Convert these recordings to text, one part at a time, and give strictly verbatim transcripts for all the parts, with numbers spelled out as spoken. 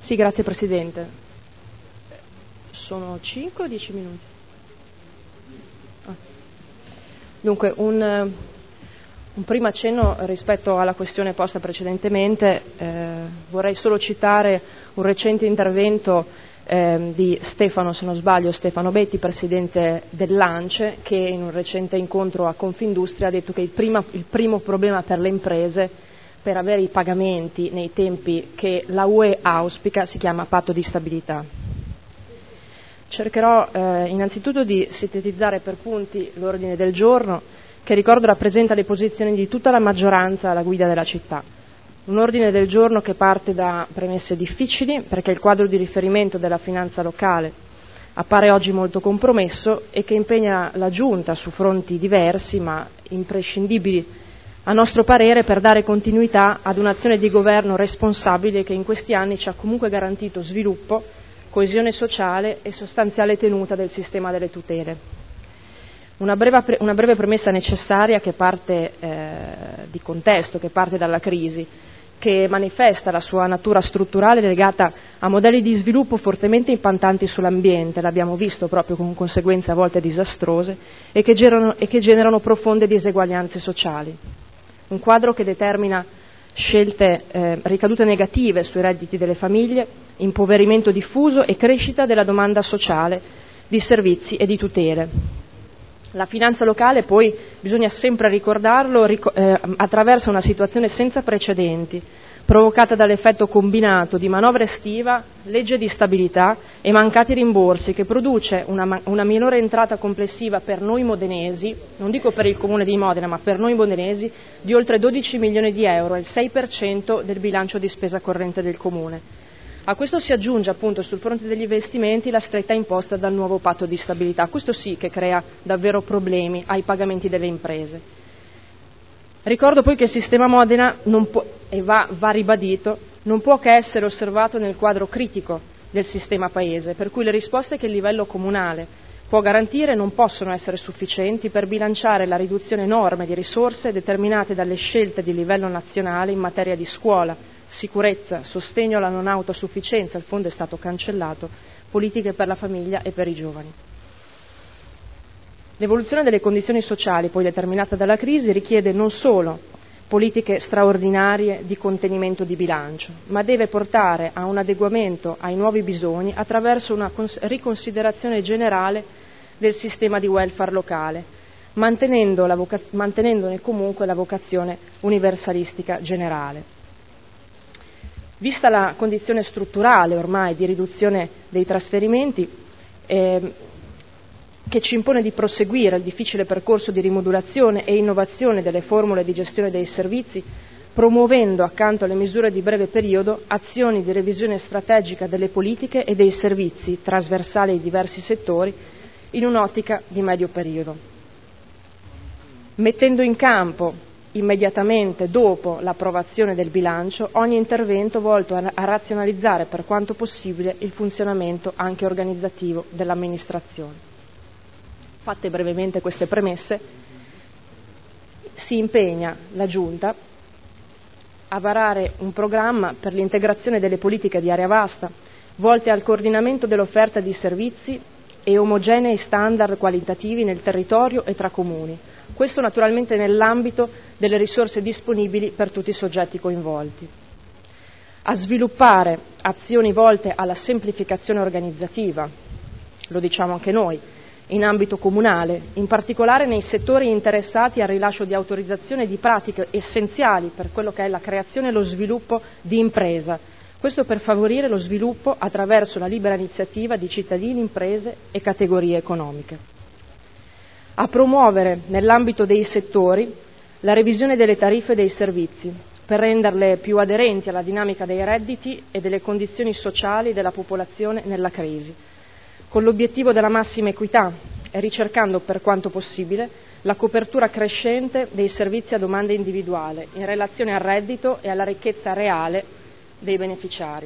Sì, grazie Presidente. Sono cinque o dieci minuti? Ah. Dunque, un, un primo accenno rispetto alla questione posta precedentemente. Eh, vorrei solo citare un recente intervento eh, di Stefano, se non sbaglio, Stefano Betti, Presidente dell'ANCE, che in un recente incontro a Confindustria ha detto che il, prima, il primo problema per le imprese per avere i pagamenti nei tempi che la U E auspica si chiama patto di stabilità. Cercherò eh, innanzitutto di sintetizzare per punti l'ordine del giorno, che ricordo rappresenta le posizioni di tutta la maggioranza alla guida della città. Un ordine del giorno che parte da premesse difficili, perché il quadro di riferimento della finanza locale appare oggi molto compromesso e che impegna la Giunta su fronti diversi ma imprescindibili a nostro parere per dare continuità ad un'azione di governo responsabile che in questi anni ci ha comunque garantito sviluppo, coesione sociale e sostanziale tenuta del sistema delle tutele. Una breve, una breve premessa necessaria che parte eh, di contesto, che parte dalla crisi, che manifesta la sua natura strutturale legata a modelli di sviluppo fortemente impattanti sull'ambiente, l'abbiamo visto proprio con conseguenze a volte disastrose, e che generano, e che generano profonde diseguaglianze sociali. Un quadro che determina scelte, eh, ricadute negative sui redditi delle famiglie, impoverimento diffuso e crescita della domanda sociale di servizi e di tutele. La finanza locale poi, bisogna sempre ricordarlo, ric- eh, attraversa una situazione senza precedenti, provocata dall'effetto combinato di manovra estiva, legge di stabilità e mancati rimborsi, che produce una, una minore entrata complessiva per noi modenesi, non dico per il Comune di Modena, ma per noi modenesi, di oltre dodici milioni di euro, il sei per cento del bilancio di spesa corrente del Comune. A questo si aggiunge appunto sul fronte degli investimenti la stretta imposta dal nuovo patto di stabilità. Questo sì che crea davvero problemi ai pagamenti delle imprese. Ricordo poi che il sistema Modena non può, e va, va ribadito, non può che essere osservato nel quadro critico del sistema paese, per cui le risposte che il livello comunale può garantire non possono essere sufficienti per bilanciare la riduzione enorme di risorse determinate dalle scelte di livello nazionale in materia di scuola, sicurezza, sostegno alla non autosufficienza, il fondo è stato cancellato, politiche per la famiglia e per i giovani. L'evoluzione delle condizioni sociali poi determinata dalla crisi richiede non solo politiche straordinarie di contenimento di bilancio, ma deve portare a un adeguamento ai nuovi bisogni attraverso una riconsiderazione generale del sistema di welfare locale, mantenendo la voca- mantenendone comunque la vocazione universalistica generale. Vista la condizione strutturale ormai di riduzione dei trasferimenti, eh, che ci impone di proseguire il difficile percorso di rimodulazione e innovazione delle formule di gestione dei servizi, promuovendo accanto alle misure di breve periodo azioni di revisione strategica delle politiche e dei servizi trasversali ai diversi settori in un'ottica di medio periodo. Mettendo in campo immediatamente dopo l'approvazione del bilancio ogni intervento volto a, a razionalizzare per quanto possibile il funzionamento anche organizzativo dell'amministrazione. Fatte brevemente queste premesse, si impegna la Giunta a varare un programma per l'integrazione delle politiche di area vasta volte al coordinamento dell'offerta di servizi e omogenei standard qualitativi nel territorio e tra comuni. Questo naturalmente nell'ambito delle risorse disponibili per tutti i soggetti coinvolti. A sviluppare azioni volte alla semplificazione organizzativa, lo diciamo anche noi, in ambito comunale, in particolare nei settori interessati al rilascio di autorizzazione di pratiche essenziali per quello che è la creazione e lo sviluppo di impresa. Questo per favorire lo sviluppo attraverso la libera iniziativa di cittadini, imprese e categorie economiche. A promuovere nell'ambito dei settori la revisione delle tariffe dei servizi per renderle più aderenti alla dinamica dei redditi e delle condizioni sociali della popolazione nella crisi, con l'obiettivo della massima equità e ricercando per quanto possibile la copertura crescente dei servizi a domanda individuale in relazione al reddito e alla ricchezza reale dei beneficiari.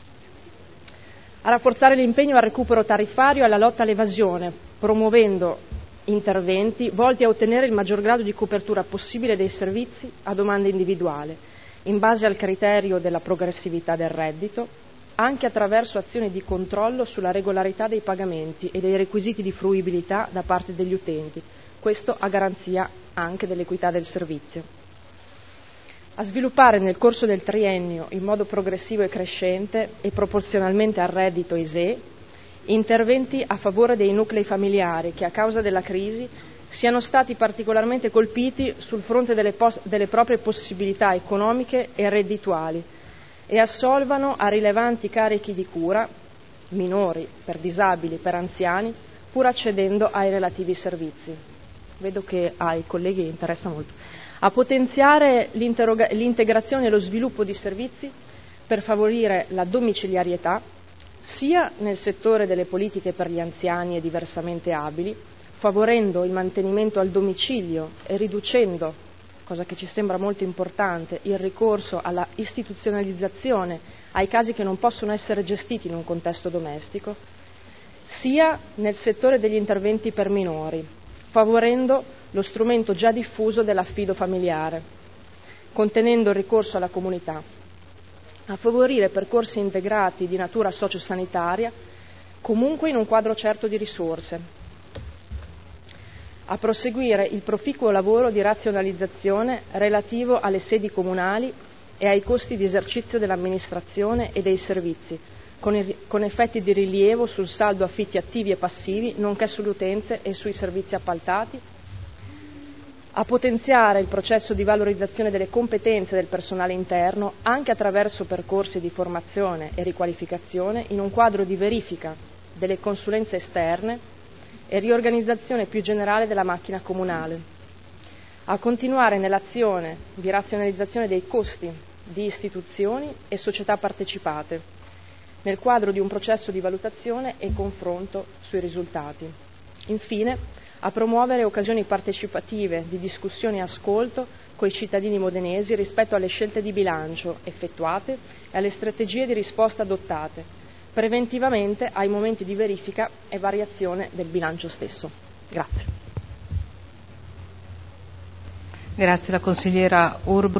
A rafforzare l'impegno al recupero tariffario e alla lotta all'evasione, promuovendo interventi volti a ottenere il maggior grado di copertura possibile dei servizi a domanda individuale, in base al criterio della progressività del reddito, anche attraverso azioni di controllo sulla regolarità dei pagamenti e dei requisiti di fruibilità da parte degli utenti, questo a garanzia anche dell'equità del servizio. A sviluppare nel corso del triennio, in modo progressivo e crescente e proporzionalmente al reddito I S E E, interventi a favore dei nuclei familiari che a causa della crisi siano stati particolarmente colpiti sul fronte delle, pos- delle proprie possibilità economiche e reddituali e assolvano a rilevanti carichi di cura, minori, per disabili, per anziani, pur accedendo ai relativi servizi. Vedo che ai colleghi interessa molto. A potenziare l'integrazione e lo sviluppo di servizi per favorire la domiciliarietà sia nel settore delle politiche per gli anziani e diversamente abili, favorendo il mantenimento al domicilio e riducendo, cosa che ci sembra molto importante, il ricorso alla istituzionalizzazione ai casi che non possono essere gestiti in un contesto domestico, sia nel settore degli interventi per minori, favorendo lo strumento già diffuso dell'affido familiare, contenendo il ricorso alla comunità, a favorire percorsi integrati di natura sociosanitaria, comunque in un quadro certo di risorse, a proseguire il proficuo lavoro di razionalizzazione relativo alle sedi comunali e ai costi di esercizio dell'amministrazione e dei servizi, con, il, con effetti di rilievo sul saldo affitti attivi e passivi, nonché sulle utenze e sui servizi appaltati, a potenziare il processo di valorizzazione delle competenze del personale interno anche attraverso percorsi di formazione e riqualificazione in un quadro di verifica delle consulenze esterne e riorganizzazione più generale della macchina comunale, a continuare nell'azione di razionalizzazione dei costi di istituzioni e società partecipate, nel quadro di un processo di valutazione e confronto sui risultati. Infine, a promuovere occasioni partecipative di discussione e ascolto coi cittadini modenesi rispetto alle scelte di bilancio effettuate e alle strategie di risposta adottate, preventivamente ai momenti di verifica e variazione del bilancio stesso. Grazie. Grazie, la consigliera Urbru.